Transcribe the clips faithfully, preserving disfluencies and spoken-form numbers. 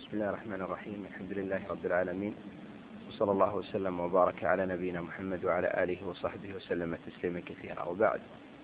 بسم الله الرحمن الرحيم. الحمد لله رب العالمين، وصلى الله وسلم وبارك على نبينا محمد وعلى آله وصحبه وسلم تسليما كثيرا، وبعد.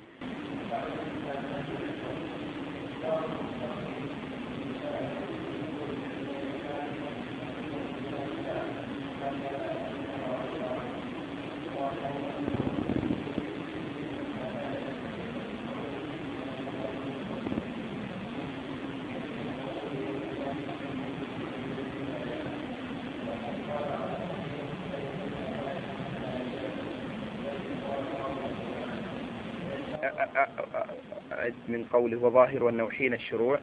من قوله وظاهر أنه حين الشروع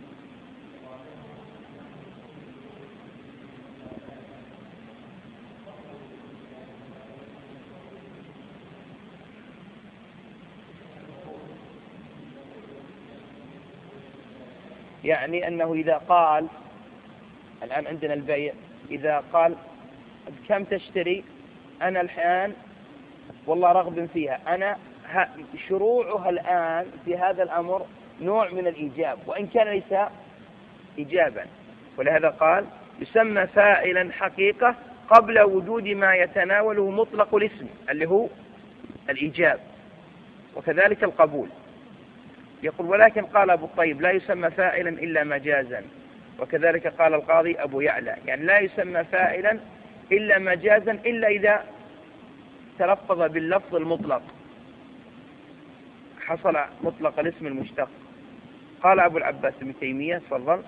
يعني أنه إذا قال الآن عندنا البيع، إذا قال كم تشتري؟ أنا الآن والله رغب فيها، أنا شروعها الآن في هذا الأمر نوع من الإيجاب وإن كان ليس إيجابا، ولهذا قال يسمى فاعلا حقيقة قبل وجود ما يتناوله مطلق الاسم اللي هو الإيجاب، وكذلك القبول. يقول ولكن قال أبو الطيب لا يسمى فاعلا إلا مجازا، وكذلك قال القاضي أبو يعلى، يعني لا يسمى فاعلا إلا مجازا إلا إذا تلفظ باللفظ المطلق حصل مطلق الاسم المشتق. قال أبو العباس ابن تيمية تفضل.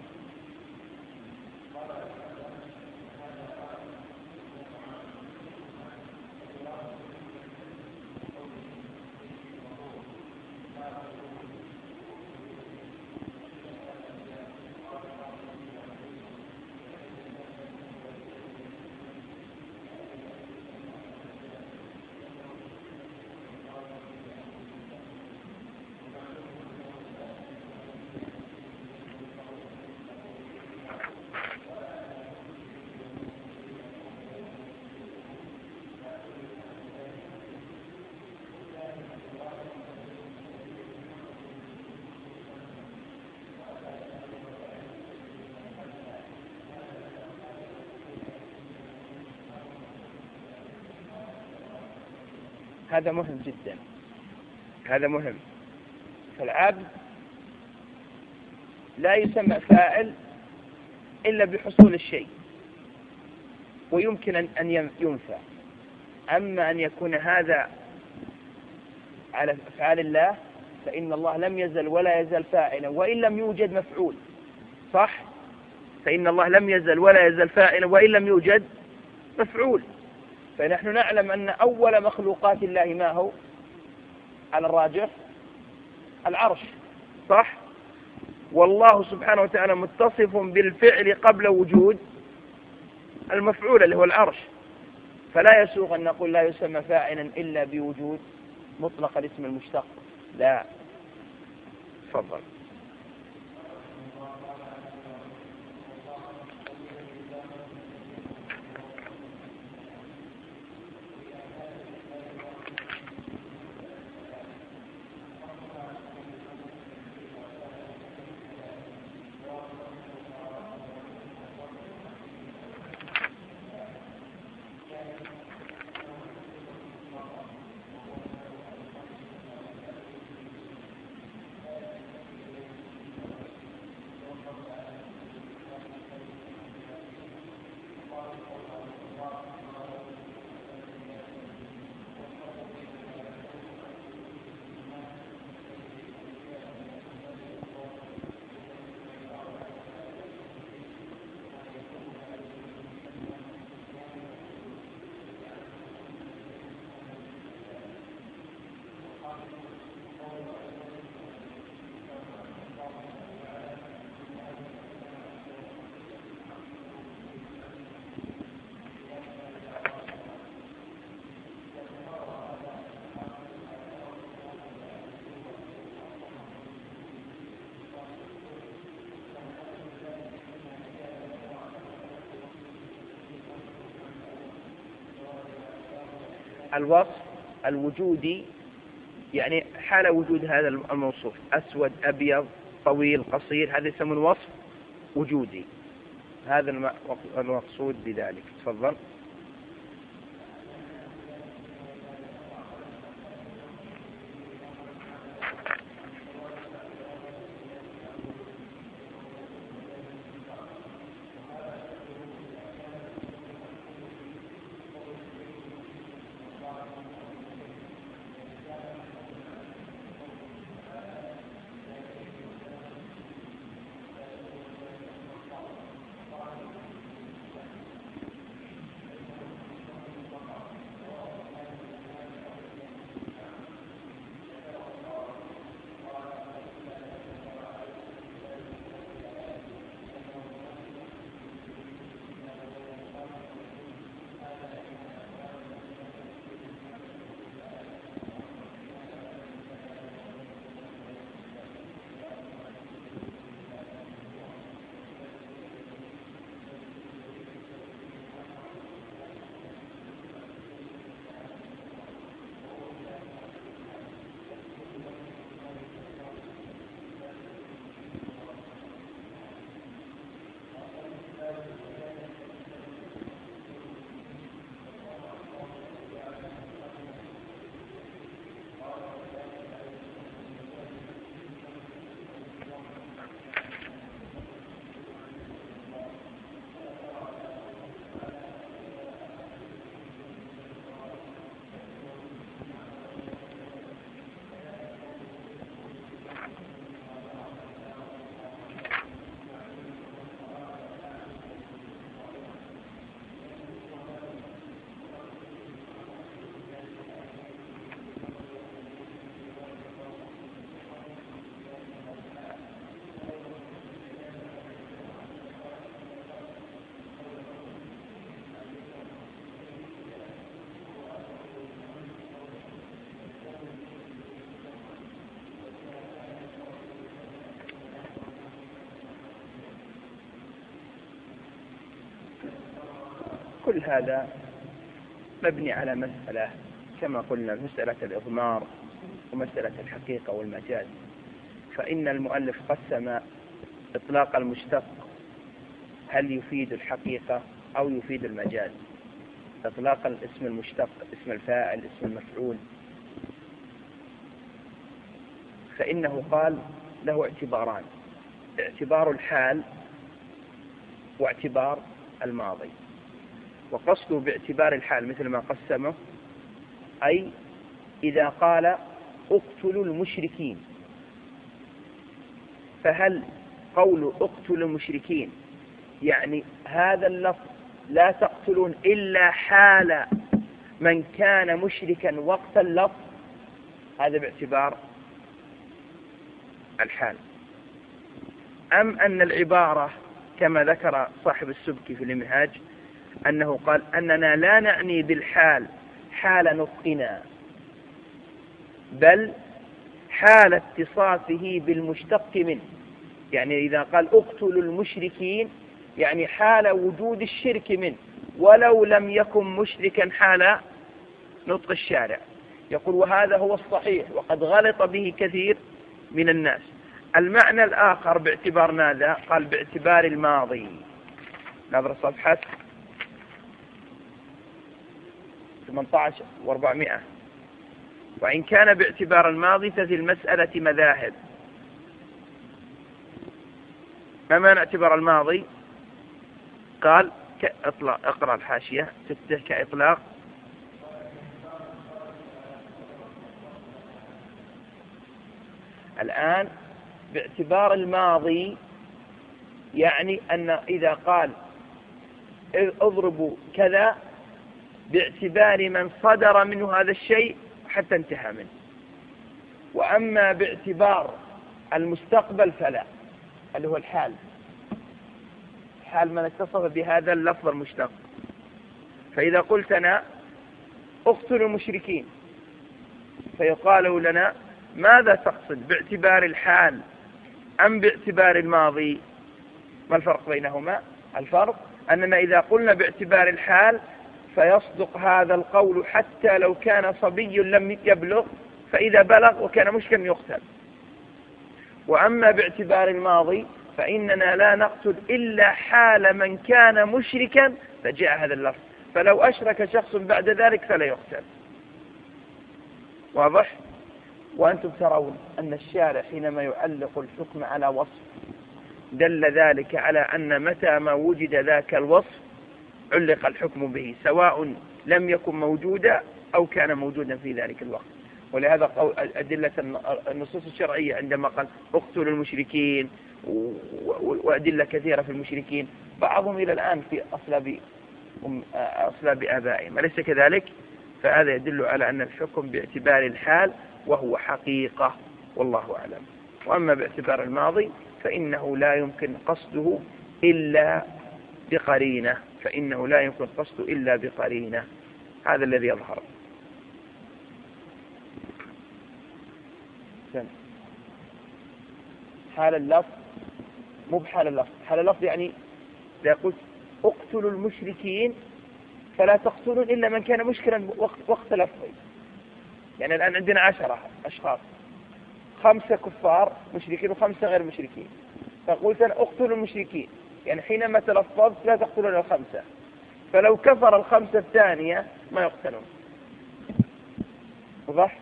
هذا مهم جدا، هذا مهم. فالعبد لا يسمى فاعل إلا بحصول الشيء، ويمكن أن ينفع. أما أن يكون هذا على أفعال الله فإن الله لم يزل ولا يزال فاعلا وإن لم يوجد مفعول، صح؟ فإن الله لم يزل ولا يزال فاعلا وإن لم يوجد مفعول. فنحن نعلم أن أول مخلوقات الله ما هو على الراجح؟ العرش، صح؟ والله سبحانه وتعالى متصف بالفعل قبل وجود المفعول اللي هو العرش، فلا يسوغ أن نقول لا يسمى فاعلا إلا بوجود مطلق الاسم المشتق، لا. تفضل. الوصف الوجودي يعني حال وجود هذا الموصوف، أسود أبيض طويل قصير، هذا يسمون وصف وجودي. هذا المقصود بذلك. تفضل. كل هذا مبني على مسألة كما قلنا، مسألة الإضمار ومسألة الحقيقة والمجاز. فإن المؤلف قسم إطلاق المشتق هل يفيد الحقيقة أو يفيد المجاز. إطلاق الاسم المشتق، اسم الفاعل، اسم المفعول، فإنه قال له اعتباران: اعتبار الحال واعتبار الماضي. وقصده باعتبار الحال مثل ما قسمه، أي إذا قال اقتلوا المشركين، فهل قول اقتلوا المشركين يعني هذا اللفظ لا تقتلون إلا حال من كان مشركا وقت اللفظ؟ هذا باعتبار الحال. أم أن العبارة كما ذكر صاحب السبكي في المنهاج أنه قال أننا لا نعني بالحال حال نطقنا، بل حال اتصافه بالمشتق منه. يعني إذا قال اقتلوا المشركين يعني حال وجود الشرك منه، ولو لم يكن مشركا حال نطق الشارع. يقول وهذا هو الصحيح، وقد غلط به كثير من الناس. المعنى الآخر باعتبار ماذا؟ قال باعتبار الماضي. نظر صفحة ثمانية عشر وأربعمائة. وإن كان باعتبار الماضي ففي المسألة مذاهب. ما معنى اعتبار الماضي؟ قال كإطلاق. اقرأ الحاشية ستة كإطلاق الآن باعتبار الماضي يعني أن إذا قال اضربوا كذا باعتبار من صدر منه هذا الشيء حتى انتهى منه. وأما باعتبار المستقبل فلا، اللي هو الحال، حال من اتصف بهذا اللفظ المشتق. فإذا قلت أنا اقتلوا المشركين فيقال لنا ماذا تقصد، باعتبار الحال أم باعتبار الماضي؟ ما الفرق بينهما؟ الفرق أننا إذا قلنا باعتبار الحال فيصدق هذا القول حتى لو كان صبي لم يبلغ، فإذا بلغ وكان مشركا يقتل. وأما باعتبار الماضي فإننا لا نقتل إلا حال من كان مشركا فجاء هذا اللفظ، فلو أشرك شخص بعد ذلك فلا يقتل. واضح؟ وأنتم ترون أن الشارع حينما يعلق الحكم على وصف دل ذلك على أن متى ما وجد ذاك الوصف علق الحكم به، سواء لم يكن موجودا أو كان موجودا في ذلك الوقت. ولهذا أدلة النصوص الشرعية عندما قال اقتلوا المشركين وأدلة كثيرة في المشركين، بعضهم إلى الآن في أصلاب أصلاب آبائهم، أليس كذلك؟ فهذا يدل على أن الحكم باعتبار الحال وهو حقيقة، والله أعلم. وأما باعتبار الماضي فإنه لا يمكن قصده إلا بقرينة، فإنه لا يمكن قصده إلا بقرينة، هذا الذي يظهر. حال اللفظ مو بحال اللفظ، حال اللفظ يعني إذا قلت اقتلوا المشركين فلا تقتلون إلا من كان مشكلا وقت, وقت لفظي. يعني الآن عندنا عشرة أشخاص، خمسة كفار مشركين وخمسة غير مشركين، فقلت أنا اقتلوا المشركين، يعني حينما تلفظت لا تقتلون الخمسة، فلو كفر الخمسة الثانية ما يقتلون. واضح؟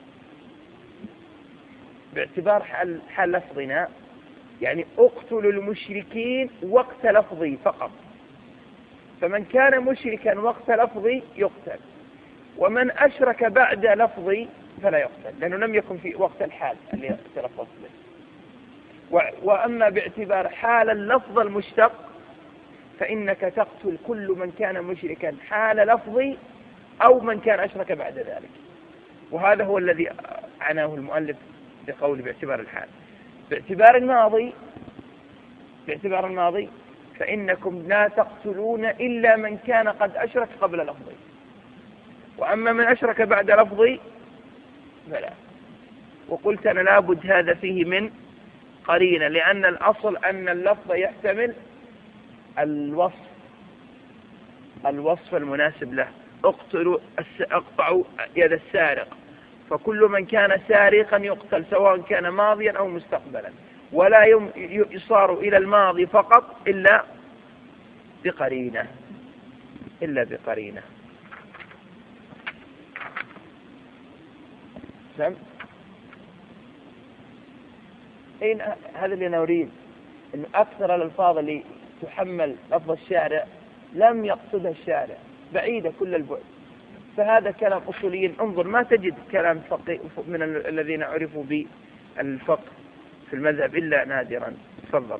باعتبار حال, حال لفظنا يعني اقتلوا المشركين وقت لفظي فقط، فمن كان مشركا وقت لفظي يقتل، ومن أشرك بعد لفظي فلا يقتل، لأنه لم يكن في وقت الحال اللي تلفظ به. وأما باعتبار حال اللفظ المشتق فإنك تقتل كل من كان مشركا حال لفظي أو من كان أشرك بعد ذلك، وهذا هو الذي عناه المؤلف بقول باعتبار الحال. باعتبار الماضي باعتبار الماضي فإنكم لا تقتلون إلا من كان قد أشرك قبل لفظي، وأما من أشرك بعد لفظي فلا. وقلت أنا لابد هذا فيه من قرينة، لأن الأصل أن اللفظ يحتمل الوصف الوصف المناسب له. اقتلوا اقطعوا يد السارق، فكل من كان سارقا يقتل سواء كان ماضيا أو مستقبلا، ولا يصار إلى الماضي فقط إلا بقرينة إلا بقرينة. فهم؟ أين هذا اللي نريد، أن أكثر الألفاظ اللي تحمل لفظ الشارع لم يقصدها الشارع، بعيدة كل البعد، فهذا كلام أصولي. انظر ما تجد كلام فقيه من الذين عرفوا بالفقه في المذهب إلا نادرا. تفضل.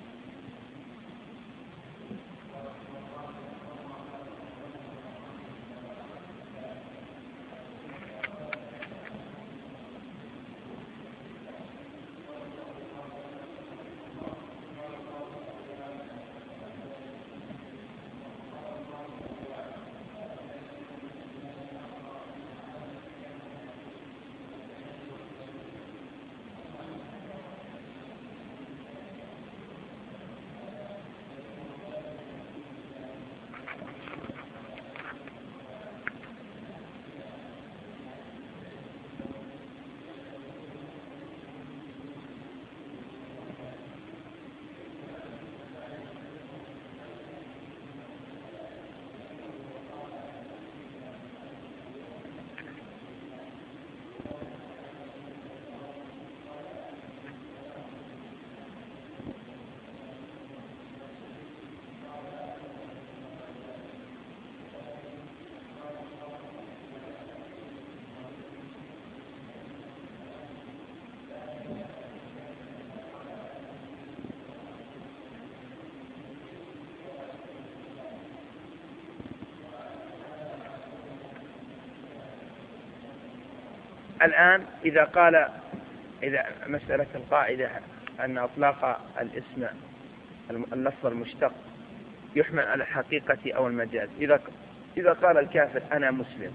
الآن إذا قال إذا مسألة القاعدة أن أطلاق الاسم اللفظ المشتق يحمل على الحقيقة أو المجاز، إذا إذا قال الكافر أنا مسلم،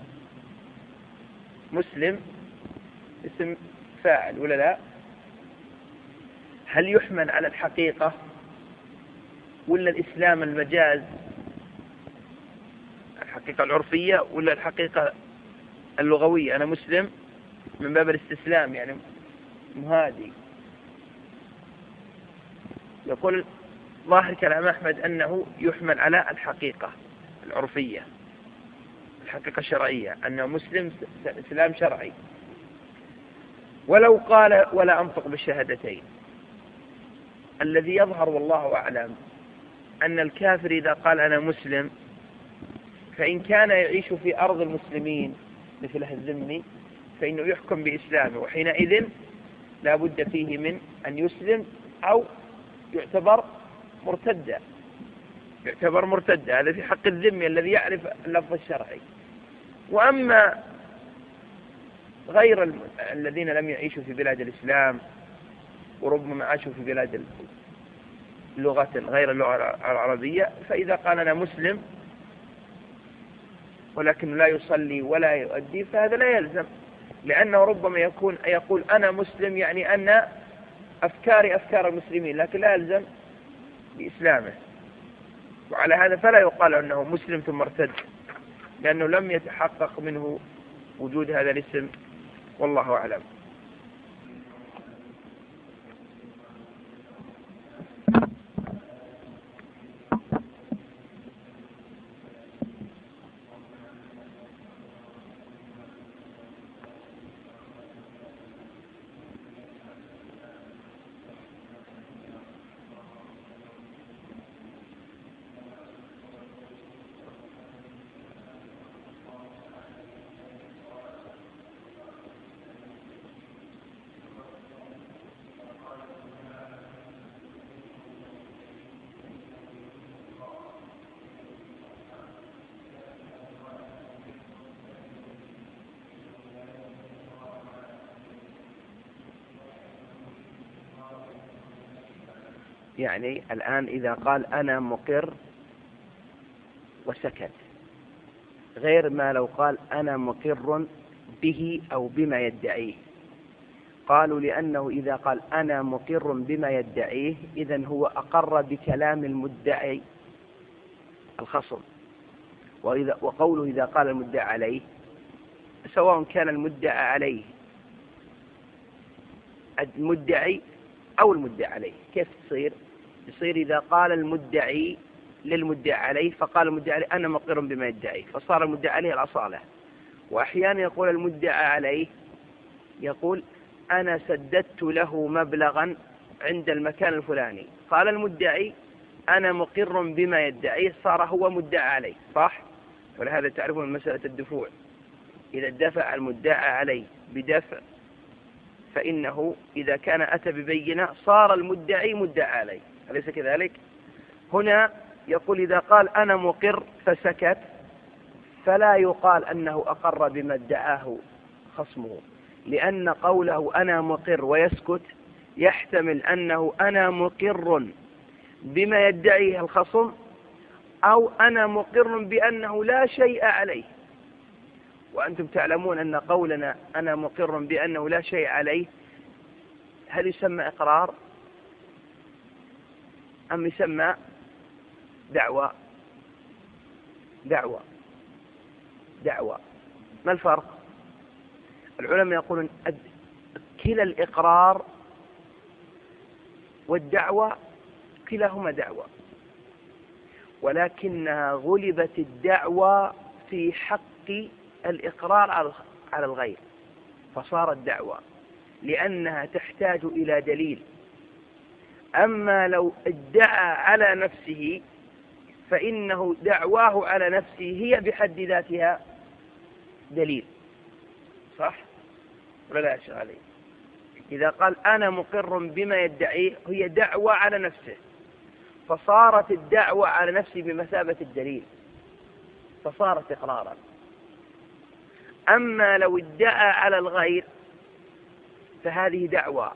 مسلم اسم فاعل ولا لا؟ هل يحمل على الحقيقة ولا الإسلام المجاز، الحقيقة العرفية ولا الحقيقة اللغوية؟ أنا مسلم من باب الاستسلام، يعني مهادي. يقول ظاهر كلام أحمد أنه يحمل على الحقيقة العرفية، الحقيقة الشرعية، أنه مسلم إسلام شرعي. ولو قال ولا أنطق بالشهادتين، الذي يظهر والله أعلم أن الكافر إذا قال أنا مسلم، فإن كان يعيش في أرض المسلمين مثل الذمي فإنه يحكم بإسلامه، وحينئذ لا بد فيه من أن يسلم أو يعتبر مرتدا، يعتبر مرتدا. هذا في حق الذمي الذي يعرف اللفظ الشرعي. وأما غير الم... الذين لم يعيشوا في بلاد الإسلام وربما عاشوا في بلاد اللغة غير اللغة العربية، فإذا قال أنا مسلم ولكن لا يصلي ولا يؤدي فهذا لا يلزم، لأنه ربما يكون يقول أنا مسلم يعني أن أفكاري أفكار المسلمين، لكن لا يلزم بإسلامه. وعلى هذا فلا يقال أنه مسلم ثم ارتد، لأنه لم يتحقق منه وجود هذا الاسم، والله أعلم. يعني الآن إذا قال أنا مقر وسكت، غير ما لو قال أنا مقر به أو بما يدعيه. قالوا لأنه إذا قال أنا مقر بما يدعيه إذن هو أقر بكلام المدعي الخصم. وإذا وقوله إذا قال المدعى عليه، سواء كان المدعى عليه المدعي أو المدعى عليه، كيف تصير؟ يصير إذا قال المدعي للمدعى عليه فقال المدعى عليه أنا مقر بما يدعيه، فصار المدعى عليه الأصالة. وأحيانا يقول المدعى عليه يقول أنا سددت له مبلغا عند المكان الفلاني، قال المدعي أنا مقر بما يدعيه، صار هو مدعى عليه، صح؟ ولهذا تعرفون مسألة الدفوع، إذا دفع المدعى عليه بدفع فإنه إذا كان أتى ببينة صار المدعي مدعى عليه، أليس كذلك؟ هنا يقول إذا قال أنا مقر فسكت فلا يقال أنه أقر بما ادعاه خصمه، لأن قوله أنا مقر ويسكت يحتمل أنه أنا مقر بما يدعيه الخصم، أو أنا مقر بأنه لا شيء عليه. وأنتم تعلمون أن قولنا أنا مقر بأنه لا شيء عليه هل يسمى إقرار أم يسمى دعوة؟ دعوة دعوة ما الفرق؟ العلماء يقولون كلا الإقرار والدعوة كلاهما دعوة، ولكنها غلبت الدعوة في حق الإقرار على الغير فصارت دعوة، لأنها تحتاج إلى دليل. أما لو ادعى على نفسه فإنه دعواه على نفسه هي بحد ذاتها دليل، صح؟ ولا لا يشغل عليه؟ إذا قال أنا مقر بما يدعيه هي دعوة على نفسه، فصارت الدعوة على نفسه بمثابة الدليل، فصارت إقرارا. أما لو ادعى على الغير فهذه دعوة،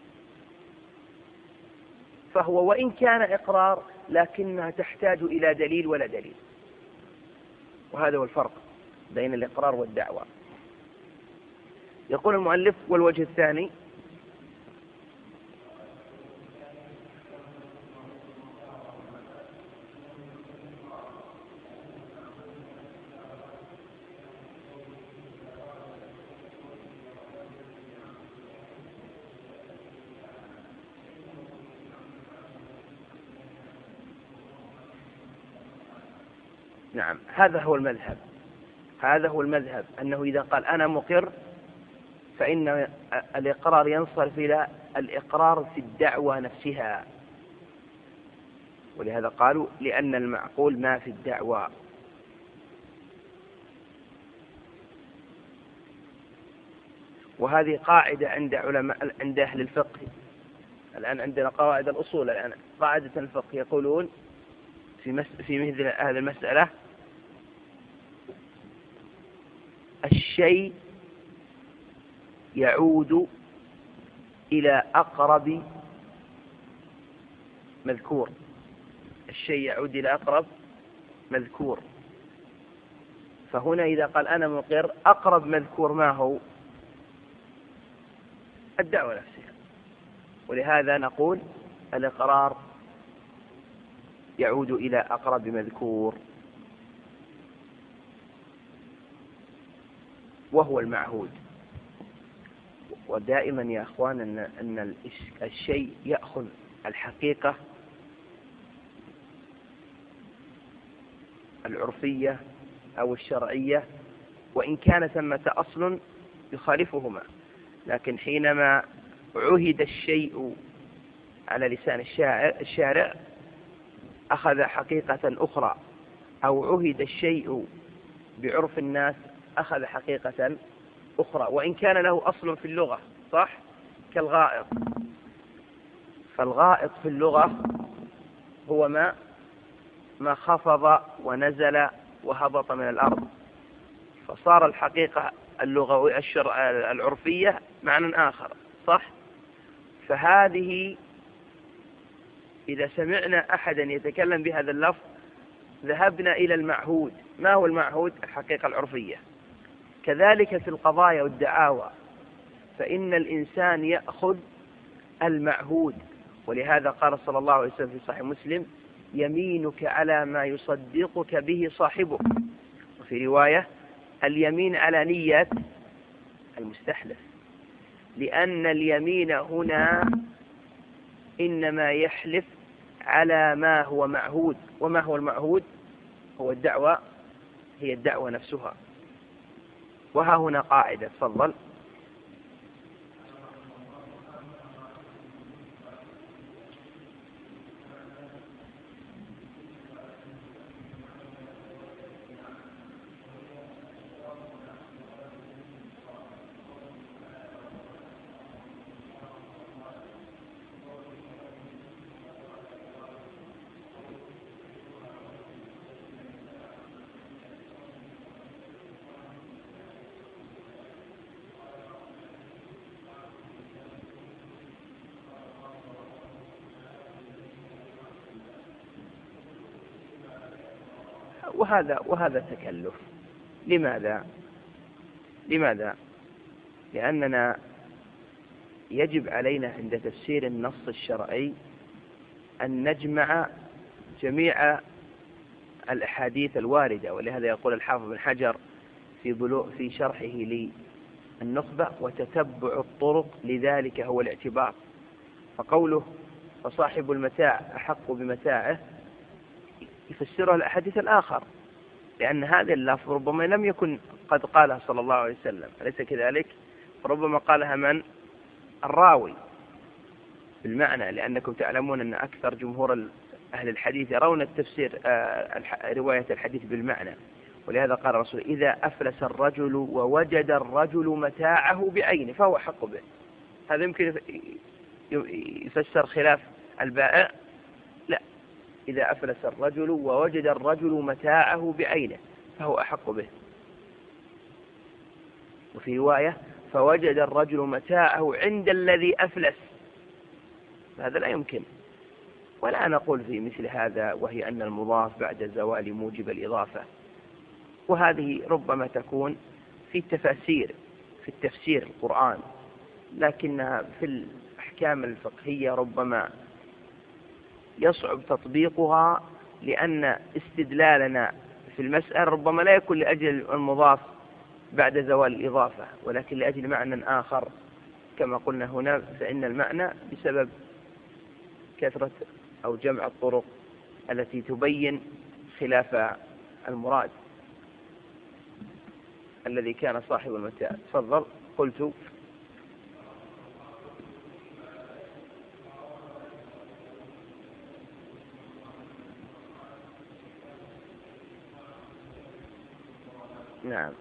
فهو وإن كان إقرار لكنها تحتاج إلى دليل ولا دليل. وهذا هو الفرق بين الإقرار والدعوة. يقول المؤلف والوجه الثاني نعم، هذا هو المذهب، هذا هو المذهب أنه إذا قال أنا مقر فإن الإقرار ينصرف إلى الإقرار في الدعوة نفسها، ولهذا قالوا لأن المعقول ما في الدعوة. وهذه قاعدة عند علماء عند أهل الفقه. الآن عندنا قواعد الأصول، الآن قاعدة الفقه يقولون في مس في مثل هذه المسألة الشيء يعود إلى أقرب مذكور، الشيء يعود إلى أقرب مذكور. فهنا إذا قال أنا مقر، أقرب مذكور ما هو؟ الدعوة نفسها. ولهذا نقول الإقرار يعود إلى أقرب مذكور وهو المعهود. ودائما يا أخوان أن, أن الشيء يأخذ الحقيقة العرفية أو الشرعية وإن كان ثمة أصل يخالفهما، لكن حينما عهد الشيء على لسان الشارع أخذ حقيقة أخرى، أو عهد الشيء بعرف الناس أخذ حقيقة أخرى وإن كان له أصل في اللغة، صح؟ كالغائط، فالغائط في اللغة هو ما ما خفض ونزل وهبط من الأرض، فصار الحقيقة اللغوية العرفية معنى آخر، صح؟ فهذه إذا سمعنا أحدا يتكلم بهذا اللفظ ذهبنا إلى المعهود. ما هو المعهود؟ الحقيقة العرفية. كذلك في القضايا والدعاوى، فإن الإنسان يأخذ المعهود. ولهذا قال صلى الله عليه وسلم في صحيح مسلم: يمينك على ما يصدقك به صاحبك. وفي رواية: اليمين على نية المستحلف، لأن اليمين هنا إنما يحلف على ما هو معهود. وما هو المعهود؟ هو الدعوة، هي الدعوة نفسها. وها هنا قاعدة، تفضل. وهذا وهذا تكلف. لماذا؟ لماذا؟ لأننا يجب علينا عند تفسير النص الشرعي أن نجمع جميع الأحاديث الواردة. ولهذا يقول الحافظ بن حجر في بلوغ في شرحه للنخبة: وتتبع الطرق لذلك هو الاعتبار. فقوله فصاحب المتاع أحق بمتاعه يفسرها الأحاديث الآخر، لأن هذا اللفظ ربما لم يكن قد قالها صلى الله عليه وسلم، أليس كذلك؟ ربما قالها من؟ الراوي بالمعنى، لأنكم تعلمون أن أكثر جمهور أهل الحديث يرون التفسير رواية الحديث بالمعنى. ولهذا قال الرسول: إذا أفلس الرجل ووجد الرجل متاعه بعينه فهو حق به. هذا يمكن يفسر خلاف البائع؟ لا، إذا أفلس الرجل ووجد الرجل متاعه بعينه فهو أحق به. وفي رواية: فوجد الرجل متاعه عند الذي أفلس. هذا لا يمكن. ولا نقول في مثل هذا وهي أن المضاف بعد زوال موجب الإضافة. وهذه ربما تكون في التفاسير، في التفسير القرآن، لكنها في الأحكام الفقهية ربما يصعب تطبيقها، لأن استدلالنا في المسألة ربما لا يكون لأجل المضاف بعد زوال الإضافة، ولكن لأجل معنى آخر كما قلنا هنا. فإن المعنى بسبب كثرة أو جمع الطرق التي تبين خلاف المراد الذي كان صاحب المتاع. تفضل. قلت نعم.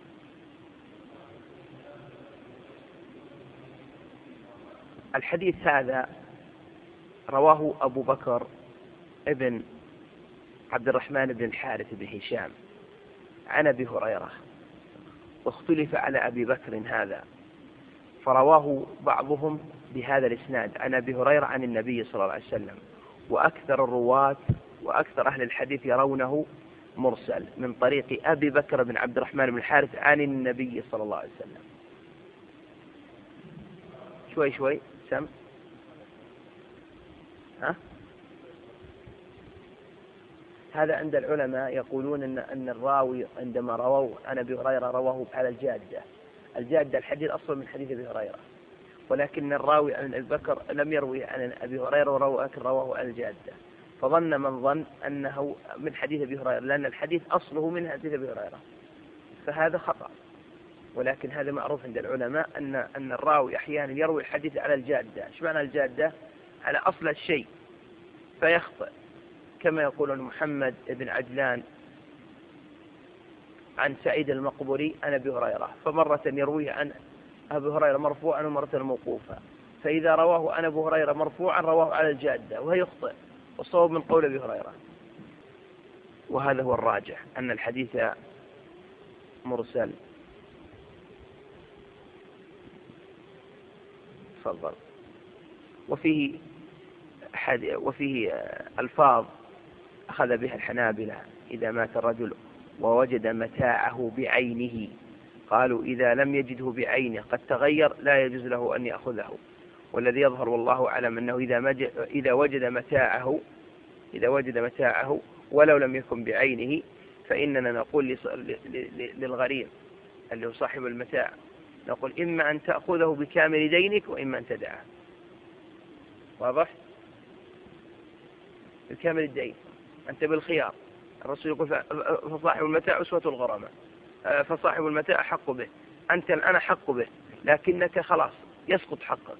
الحديث هذا رواه أبو بكر ابن عبد الرحمن بن الحارث بن هشام عن أبي هريرة، واختلف على أبي بكر هذا، فرواه بعضهم بهذا الإسناد عن أبي هريرة عن النبي صلى الله عليه وسلم، وأكثر الرواة وأكثر أهل الحديث يرونه مرسل من طريق أبي بكر بن عبد الرحمن بن الحارث عن النبي صلى الله عليه وسلم. شوي شوي سم ها؟ هذا عند العلماء يقولون أن أن الراوي عندما رووا عن أبي هريرة رواه على الجادة. الجادة الحديث أصل من حديث أبي هريرة، ولكن الراوي عن أبي بكر لم يروي عن أبي هريرة وروى رواه على الجادة، فظن من ظن أنه من حديث أبي هريرة، لأن الحديث أصله من حديث أبي هريرة، فهذا خطأ. ولكن هذا معروف عند العلماء أن أن الراوي أحيانا يروي الحديث على الجادة. إيش معنى الجادة؟ على أصل الشيء، فيخطئ، كما يقول محمد بن عجلان عن سعيد المقبري عن أبي هريرة، فمرة يرويه عن أبي هريرة مرفوعا ومرة موقوفا، فإذا رواه عن أبي هريرة مرفوعا رواه على الجادة وهي يخطئ، والصواب من قول أبي هريرة. وهذا هو الراجح أن الحديث مرسل. تفضل. وفيه وفيه ألفاظ أخذ بها الحنابلة: إذا مات الرجل ووجد متاعه بعينه، قالوا إذا لم يجده بعينه قد تغير لا يجوز له أن يأخذه. والذي يظهر والله أعلم أنه إذا إذا وجد متاعه إذا وجد متاعه ولو لم يكن بعينه، فإننا نقول للغريم اللي هو صاحب المتاع، نقول إما أن تأخذه بكامل دينك وإما أن تدعه. واضح؟ بكامل الدين أنت بالخيار. الرسول يقول فصاحب المتاع أسوة الغرماء، فصاحب المتاع حق به، أنت الآن حق به، لكنك خلاص يسقط حقك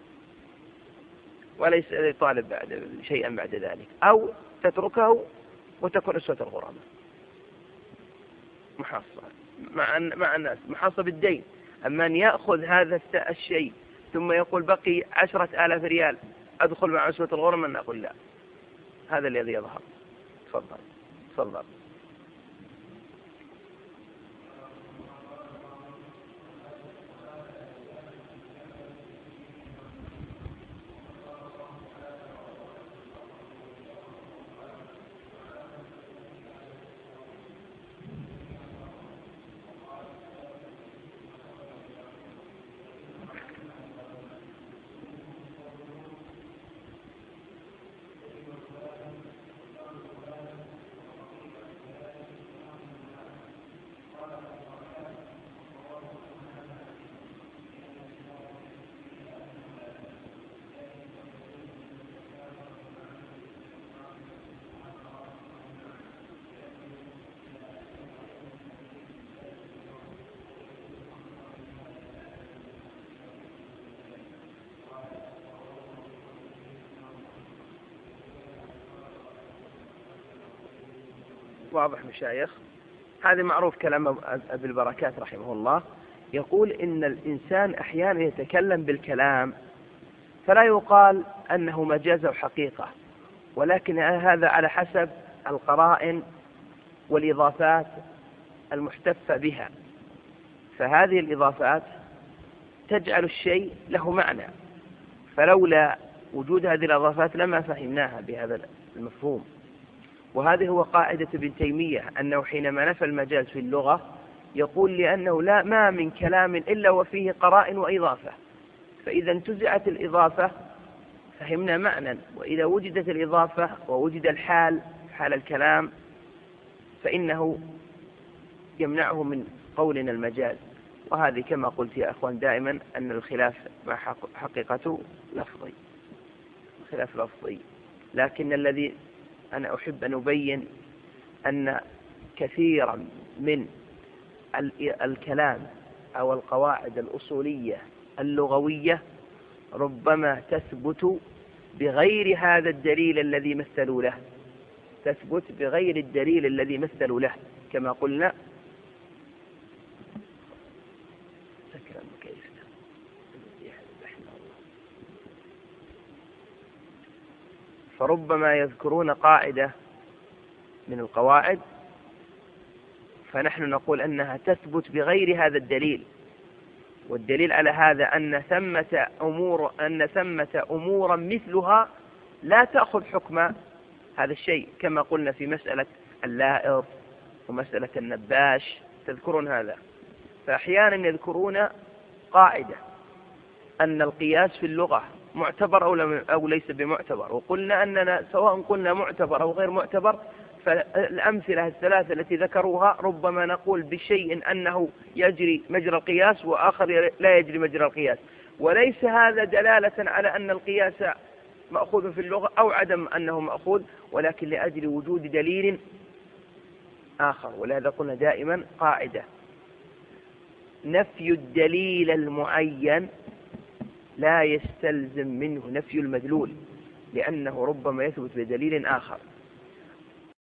وليس طالب بعد شيئا بعد ذلك، أو تتركه وتكون أسوة الغرماء محصة مع مع الناس، محصة بالدين. أما أن يأخذ هذا الشيء ثم يقول بقي عشرة آلاف ريال أدخل مع أسوة الغرماء، نقول لا، هذا الذي يظهر. تفضل. تفضل. واضح مشايخ؟ هذا معروف كلام أبي البركات رحمه الله، يقول إن الإنسان أحيانا يتكلم بالكلام فلا يقال أنه مجاز أو حقيقة، ولكن هذا على حسب القرائن والإضافات المحتفة بها، فهذه الإضافات تجعل الشيء له معنى، فلولا وجود هذه الإضافات لما فهمناها بهذا المفهوم. وهذه هو قاعدة ابن تيمية، أنه حينما نفى المجاز في اللغة يقول لأنه لا ما من كلام إلا وفيه قرائن وإضافة، فإذا انتزعت الإضافة فهمنا معنى، وإذا وجدت الإضافة ووجد الحال حال الكلام فإنه يمنعه من قولنا المجاز. وهذه كما قلت يا أخوان دائما أن الخلاف مع حقيقته لفظي، خلاف لفظي، لكن الذي أنا أحب أن أبين أن كثيرا من الكلام أو القواعد الأصولية اللغوية ربما تثبت بغير هذا الدليل الذي مثلوا له، تثبت بغير الدليل الذي مثلوا له، كما قلنا فربما يذكرون قاعدة من القواعد فنحن نقول أنها تثبت بغير هذا الدليل، والدليل على هذا أن ثمة أمور أن ثمة أمورا مثلها لا تأخذ حكم هذا الشيء، كما قلنا في مسألة اللائر ومسألة النباش تذكرون هذا. فأحيانا يذكرون قاعدة أن القياس في اللغة معتبر أو ليس بمعتبر، وقلنا أننا سواء قلنا معتبر أو غير معتبر فالأمثلة الثلاثة التي ذكروها ربما نقول بشيء أنه يجري مجرى القياس وآخر لا يجري مجرى القياس، وليس هذا دلالة على أن القياس مأخوذ في اللغة أو عدم أنه مأخوذ، ولكن لأجل وجود دليل آخر. ولهذا قلنا دائما قاعدة: نفي الدليل المعين لا يستلزم منه نفي المدلول، لأنه ربما يثبت بدليل آخر.